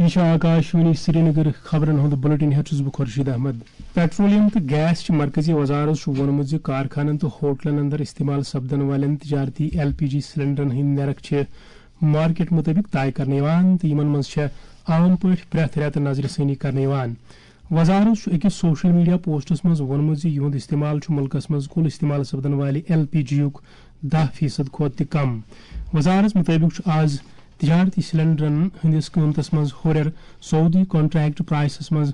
یہ آکاشوانی سری نگر خبرن ہند بلٹن ہیس بہ خورشید احمد. پیٹرولیم تو گیس مرکزی وزارت وونمت ز کارخانن تو ہوٹلن اندر استعمال سپدن والن تجارتی LPG سلنڈرن ہند نرخ مارکیٹ مطابق طے کرنے تو یمن مز عام پٲٹھۍ پرٛٮ۪تھ رٮ۪تہٕ نظر ثانی کرنے. وزارت أکِس سوشل میڈیا پوسٹس مز وونمت ز یہند استعمال ملکس مز کل استعمال سپدن والہِ LPG یُک 10% کھۄتہٕ تہِ کم. وزارت مطابق آز تجارتی سلنڈرن ہندس قیمتس مز ہُریر سعودی کانٹریکٹ پرائسس مز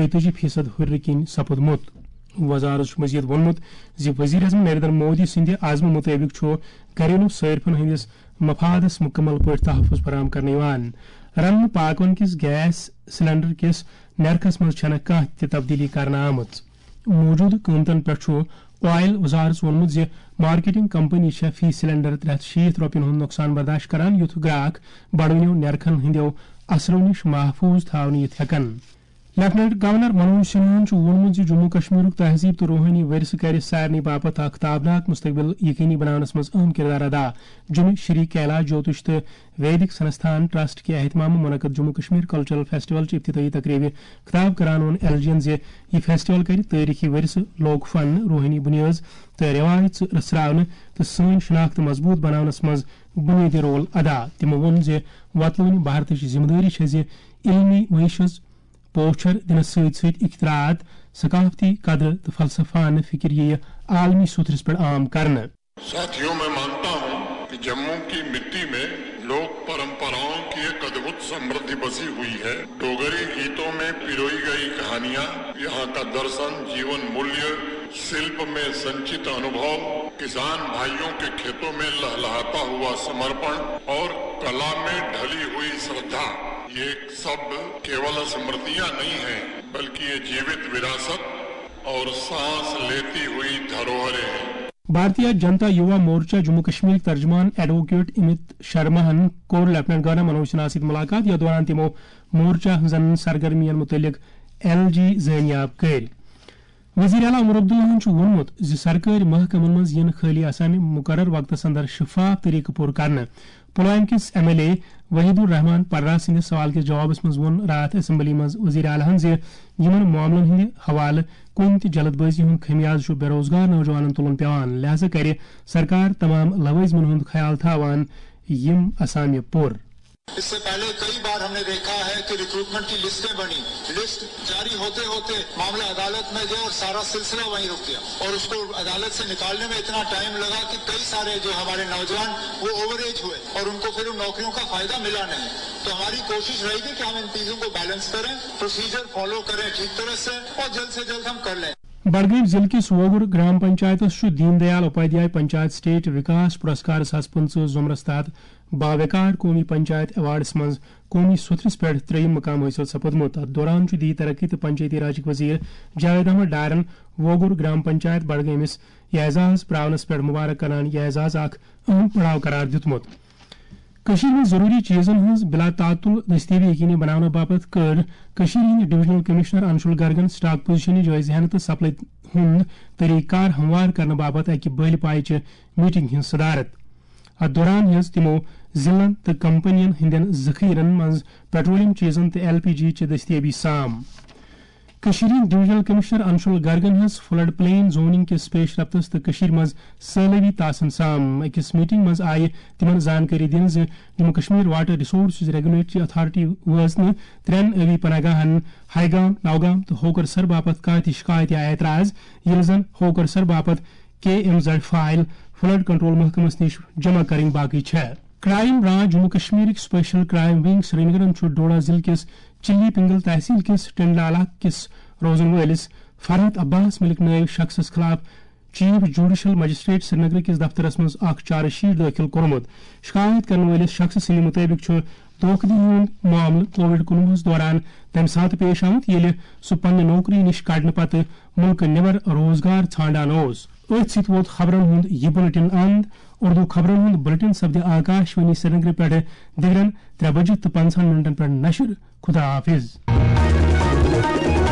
34% ہُریر کن سپدمت. وزارت مزید وونمت ز وزیر اعظم نریندر مودی سند عزم مطابق گھریلو صارفن ہندس مفادس مکمل پٲٹھۍ تحفظ فراہم کرنے. رننہٕ پاکون کس گیس سلنڈر کس نرخس مز چھنہٕ کانٛہہ تہِ تبدیلی کرنہٕ آمٕژ. موجودٕ قۭمتن پٮ۪ٹھ آئل وزارت وونمت ز مارکیٹنگ کمپنی فی سلنڈر 360 رۄپین ہُنٛد نۄقصان برداشت کران یُتھ گراہک بڑوٕنیو نرخن ہندیو اثرو نش محفوظ تھاونہٕ ہٮ۪کن. لیفٹنٹ گورنر منوج سنہاہن وونمت ز جموں کشمیر تہذیب تو روحانی ورثہ کر سارنی باپت اخ تابناک مستقبل یقینی بناونس مز اہم کردار ادا. جن شری کیلاش جوتش تو ویدک سنستھان ٹرسٹ کے اہتمام منعقد جموں کشمیر کلچرل فیسٹول افتتاحی تقریب خطاب کران وون LGN ز یہ فیسٹول کر تاریخی ورثہ لوک فن روحانی بنیاد تو روایت رسراون تو سن شناخت مضبوط بناونس مز بنیادی رول ادا. تمو وون ز وطلون بھارتچ ذمہ داری ز علمی معیشت پوچھر دنس ست اختراعات ثقافتی قدر تو فلسفانہ فکر یہ عالمی سترس پر عام کرنا. ساتھیوں میں مانتا ہوں کہ جموں کی مٹی میں لوک پرمپراؤں کی ایک ادبھت سمردھی بسی ہوئی ہے. ڈوگری گیتوں میں پیروئی گئی کہانیاں، یہاں کا درشن، جیون مولیہ، شلپ میں سنچت انوبھو، کسان بھائیوں کے کھیتوں میں لہلہاتا ہوا سمرپن اور کلا میں ڈھلی ہوئی شردھا، یہ سب کیول سمردیاں نہیں ہیں بلکہ یہ جیوت وراثت اور سانس لیتی ہوئی دھروہریں ہیں. بھارتیہ جنتا یووا مورچہ جموں کشمیر ترجمان ایڈوکیٹ امت شرما ہن کور لیفٹنٹ گورنر منوج سنہا ست ملاقات. یا دوران تمو مورچہ ہنزن سرگرمین متعلق LG زانیاب کر. وزیر اعلیٰ عمر عبداللہ وونمت ز سرکاری محکمن مز ین خالی آسان مقرر وقتس اندر شفاف طریقہ پور کرنا. پلوامہ کس MLA وحید الرحمان پررا سندس سوال کس جوابس مز وون رات اسمبلی مز وزیر اعلیٰ ز یمن معاملن ہند حوالہ کن تہ جلد بازی ہند خمیاز بے روزگار نوجوانن تلن پیوان. لہذا کرے سرکار تمام لوازمن ہند خیال تھاوان یم اسامہ پور. اس سے پہلے کئی بار ہم نے دیکھا ہے کہ ریکروٹمنٹ کی لسٹیں بنی، لسٹ جاری ہوتے ہوتے معاملہ عدالت میں گیا اور سارا سلسلہ وہیں رک گیا اور اس کو عدالت سے نکالنے میں اتنا ٹائم لگا کہ کئی سارے جو ہمارے نوجوان وہ اوور ایج ہوئے اور ان کو پھر ان نوکریوں کا فائدہ ملا نہیں. تو ہماری کوشش رہے گی کہ ہم ان چیزوں کو بیلنس کریں، پروسیجر فالو کریں ٹھیک طرح سے اور جلد سے جلد ہم کر لیں. بڈگام ضلع کس ووگر گرام پنچایتس دین دیال اپادھیائے پنچایت سٹیٹ وکاس پرسکار 2015 ضمرس تحت باوقار قومی پنچایت ایوارڈس مز قومی سترس پہ 3 مقام حاصل سپدمت. ات دوران دی ترقی تو پنچایتی راج وزیر جاوید احمد ڈارن ووگر گرام پنچایت بڈگامس یہ اعزاز پراونس پہ مبارک کران یہ اعزاز اخ اہم پڑاؤ قرار دتمت. میں ضروری چیزن ہز بلا تعطل دستیابی یقینی بنانے باپت کر ہند ڈویژنل کمشنر انشول گرگن سٹاک پوزیشن جائزہ ہینہ تو سپلائی ہند طریقہ کار ہموار کرنے باپت اکہ بل پائچہ میٹنگ ہز صدارت. ات دوران ہز تمو ضلعن تو کمپنین ہندین ذخیرن مز پیٹرولیم چیزن تو LPG چہ دستیابی سام. ڈویژنل کمشنر انشول گرگن ہز فلڈ پلین زوننگ کس پیش رفتس تو مز سیلابی تاسن سام اکس میٹنگ مز آئی تمن زانکاری دن Jammu Kashmir water resources regulatory authority وٲژ نہٕ 3 ٲبی پناہ ہائیگام نوگام تو ہوکر سر باپت کانٛہہ تہِ شکایت یا اعتراض ییٚلہِ زن ہوکر سر باپت KMZ فائل فلڈ کنٹرول محکمس نش جمع کریں باقی چھےٚ. Crime branch Jammu Kashmir special crime wing سری نگرن ڈوڈا ضلع کس چلی پنگل تحصیل کس ٹنڈلا علاقہ کس روزن ولس فرحت عباس ملک نائب شخص خلاف chief judicial magistrate Srinagar کس دفترس مز اخ چارج شیٹ داخل کورمت. شکایت کرنے ولس شخص سند مطابق دھوکہ دہی ہند معاملہ COVID-19 دوران تمہ سات پیش آمت ییٚلہِ سہ پننہ نوکری نش کڑنے پتہ ملک نٮ۪بر روزگار ژھانڈان اوس. ات ست ووت خبرن ہند یہ بلٹن اند. اردو خبرن ہند بلٹن سپدِ آکاشوانی سری نگر پہ دگرن 3:50 پہ نشر. خدا حافظ.